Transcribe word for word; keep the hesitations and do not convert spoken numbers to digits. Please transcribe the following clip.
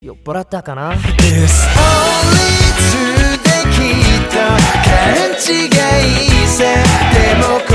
酔っ払ったかな。 This only two できっと勘違いさでも